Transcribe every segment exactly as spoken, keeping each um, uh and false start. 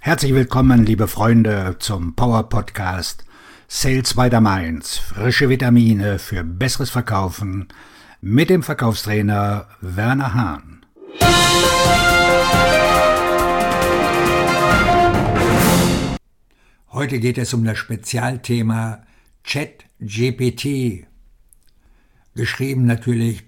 Herzlich willkommen, liebe Freunde, zum Power Podcast Sales by the Mainz. Frische Vitamine für besseres Verkaufen mit dem Verkaufstrainer Werner Hahn. Heute geht es um das Spezialthema ChatGPT. Geschrieben natürlich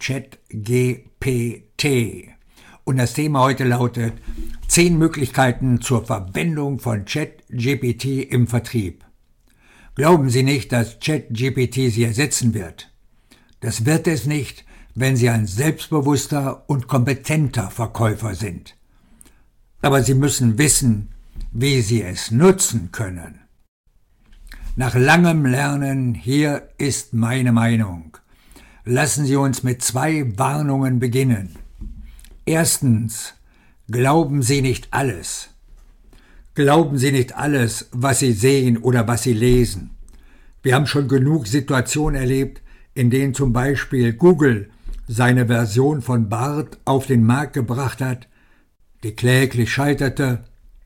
ChatGPT. Und das Thema heute lautet zehn Möglichkeiten zur Verwendung von ChatGPT im Vertrieb. Glauben Sie nicht, dass ChatGPT Sie ersetzen wird. Das wird es nicht, wenn Sie ein selbstbewusster und kompetenter Verkäufer sind. Aber Sie müssen wissen, wie Sie es nutzen können. Nach langem Lernen, hier ist meine Meinung. Lassen Sie uns mit zwei Warnungen beginnen. Erstens, glauben Sie nicht alles. Glauben Sie nicht alles, was Sie sehen oder was Sie lesen. Wir haben schon genug Situationen erlebt, in denen zum Beispiel Google seine Version von Bard auf den Markt gebracht hat, die kläglich scheiterte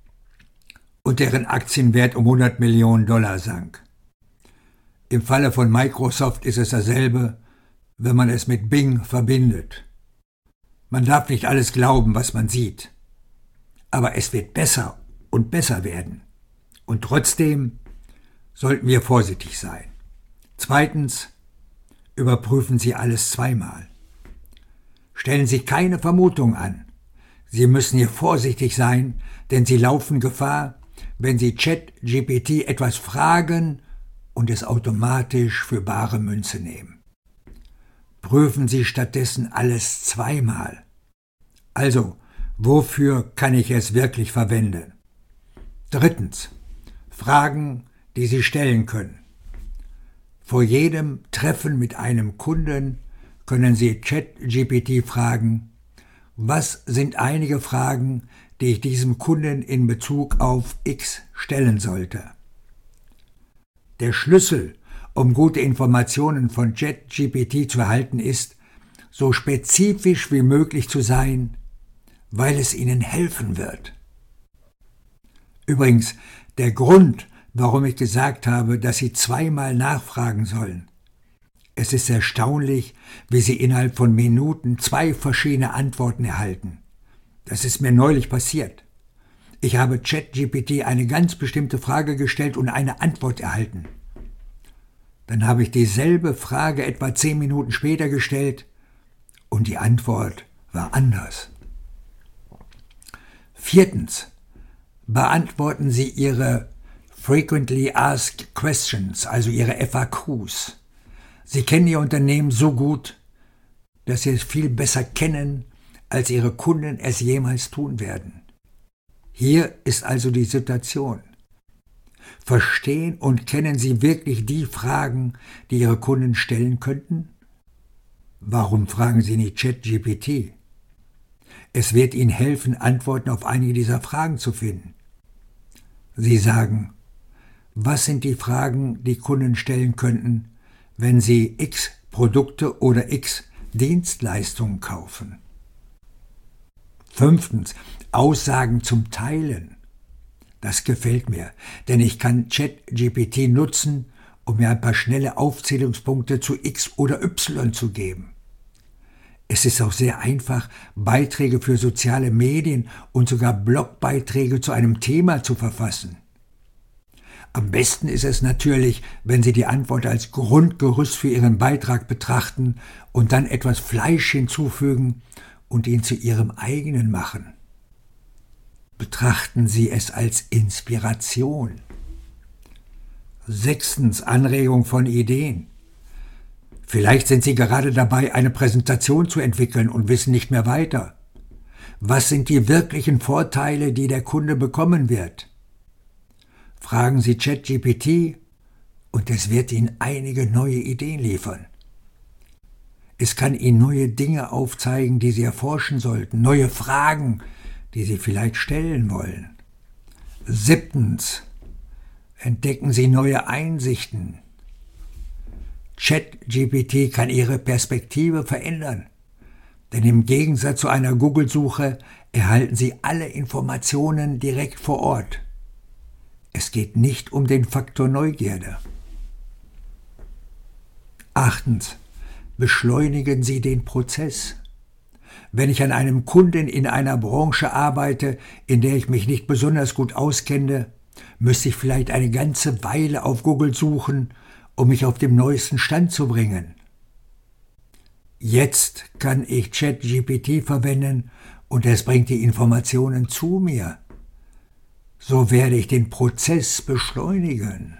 und deren Aktienwert um hundert Millionen Dollar sank. Im Falle von Microsoft ist es dasselbe, wenn man es mit Bing verbindet. Man darf nicht alles glauben, was man sieht. Aber es wird besser und besser werden. Und trotzdem sollten wir vorsichtig sein. Zweitens, überprüfen Sie alles zweimal. Stellen Sie keine Vermutung an. Sie müssen hier vorsichtig sein, denn Sie laufen Gefahr, wenn Sie ChatGPT etwas fragen und es automatisch für bare Münze nehmen. Prüfen Sie stattdessen alles zweimal. Also, wofür kann ich es wirklich verwenden? Drittens, Fragen, die Sie stellen können. Vor jedem Treffen mit einem Kunden können Sie ChatGPT fragen, was sind einige Fragen, die ich diesem Kunden in Bezug auf X stellen sollte? Der Schlüssel, um gute Informationen von ChatGPT zu erhalten, ist, so spezifisch wie möglich zu sein, weil es Ihnen helfen wird. Übrigens, der Grund, warum ich gesagt habe, dass Sie zweimal nachfragen sollen. Es ist erstaunlich, wie Sie innerhalb von Minuten zwei verschiedene Antworten erhalten. Das ist mir neulich passiert. Ich habe ChatGPT eine ganz bestimmte Frage gestellt und eine Antwort erhalten. Dann habe ich dieselbe Frage etwa zehn Minuten später gestellt und die Antwort war anders. Viertens. Beantworten Sie Ihre Frequently Asked Questions, also Ihre F A Qs. Sie kennen Ihr Unternehmen so gut, dass Sie es viel besser kennen, als Ihre Kunden es jemals tun werden. Hier ist also die Situation. Verstehen und kennen Sie wirklich die Fragen, die Ihre Kunden stellen könnten? Warum fragen Sie nicht ChatGPT? Es wird Ihnen helfen, Antworten auf einige dieser Fragen zu finden. Sie sagen, was sind die Fragen, die Kunden stellen könnten, wenn sie X Produkte oder X Dienstleistungen kaufen? Fünftens, Aussagen zum Teilen. Das gefällt mir, denn ich kann ChatGPT nutzen, um mir ein paar schnelle Aufzählungspunkte zu X oder Y zu geben. Es ist auch sehr einfach, Beiträge für soziale Medien und sogar Blogbeiträge zu einem Thema zu verfassen. Am besten ist es natürlich, wenn Sie die Antwort als Grundgerüst für Ihren Beitrag betrachten und dann etwas Fleisch hinzufügen und ihn zu Ihrem eigenen machen. Betrachten Sie es als Inspiration. Sechstens, Anregung von Ideen. Vielleicht sind Sie gerade dabei, eine Präsentation zu entwickeln und wissen nicht mehr weiter. Was sind die wirklichen Vorteile, die der Kunde bekommen wird? Fragen Sie ChatGPT und es wird Ihnen einige neue Ideen liefern. Es kann Ihnen neue Dinge aufzeigen, die Sie erforschen sollten, neue Fragen, die Sie vielleicht stellen wollen. Siebtens, entdecken Sie neue Einsichten. ChatGPT kann Ihre Perspektive verändern, denn im Gegensatz zu einer Google-Suche erhalten Sie alle Informationen direkt vor Ort. Es geht nicht um den Faktor Neugierde. Achtens. Beschleunigen Sie den Prozess. Wenn ich an einem Kunden in einer Branche arbeite, in der ich mich nicht besonders gut auskenne, müsste ich vielleicht eine ganze Weile auf Google suchen, um mich auf dem neuesten Stand zu bringen. Jetzt kann ich ChatGPT verwenden und es bringt die Informationen zu mir. So werde ich den Prozess beschleunigen.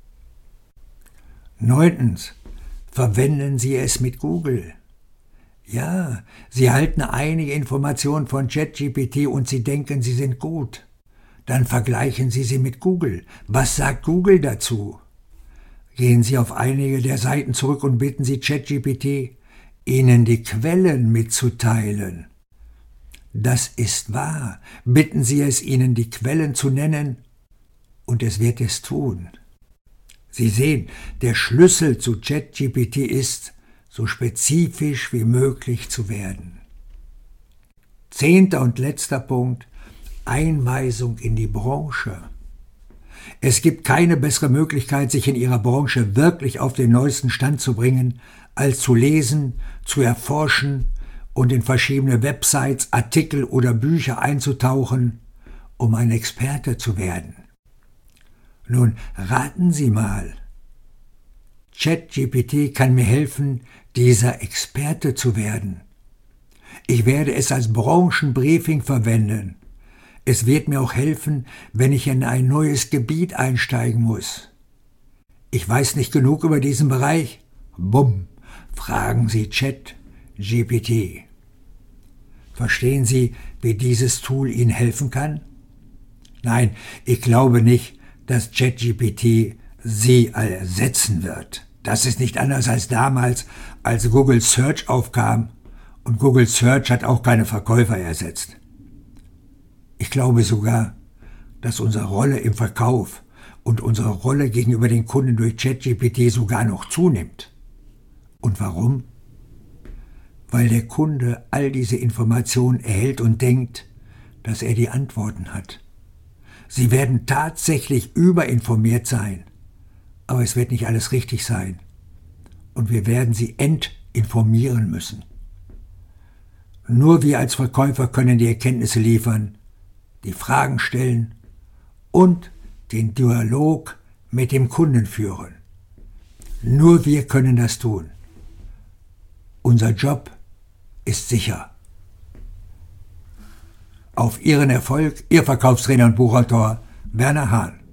Neuntens. Verwenden Sie es mit Google. Ja, Sie erhalten einige Informationen von ChatGPT und Sie denken, sie sind gut. Dann vergleichen Sie sie mit Google. Was sagt Google dazu? Gehen Sie auf einige der Seiten zurück und bitten Sie ChatGPT, Ihnen die Quellen mitzuteilen. Das ist wahr. Bitten Sie es, Ihnen die Quellen zu nennen, und es wird es tun. Sie sehen, der Schlüssel zu ChatGPT ist, so spezifisch wie möglich zu werden. Zehnter und letzter Punkt: Einweisung in die Branche. Es gibt keine bessere Möglichkeit, sich in Ihrer Branche wirklich auf den neuesten Stand zu bringen, als zu lesen, zu erforschen und in verschiedene Websites, Artikel oder Bücher einzutauchen, um ein Experte zu werden. Nun, raten Sie mal. ChatGPT kann mir helfen, dieser Experte zu werden. Ich werde es als Branchenbriefing verwenden. Es wird mir auch helfen, wenn ich in ein neues Gebiet einsteigen muss. Ich weiß nicht genug über diesen Bereich. Bumm, fragen Sie ChatGPT. Verstehen Sie, wie dieses Tool Ihnen helfen kann? Nein, ich glaube nicht, dass ChatGPT Sie ersetzen wird. Das ist nicht anders als damals, als Google Search aufkam, und Google Search hat auch keine Verkäufer ersetzt. Ich glaube sogar, dass unsere Rolle im Verkauf und unsere Rolle gegenüber den Kunden durch ChatGPT sogar noch zunimmt. Und warum? Weil der Kunde all diese Informationen erhält und denkt, dass er die Antworten hat. Sie werden tatsächlich überinformiert sein, aber es wird nicht alles richtig sein. Und wir werden sie entinformieren müssen. Nur wir als Verkäufer können die Erkenntnisse liefern, die Fragen stellen und den Dialog mit dem Kunden führen. Nur wir können das tun. Unser Job ist sicher. Auf Ihren Erfolg, Ihr Verkaufstrainer und Buchautor Werner Hahn.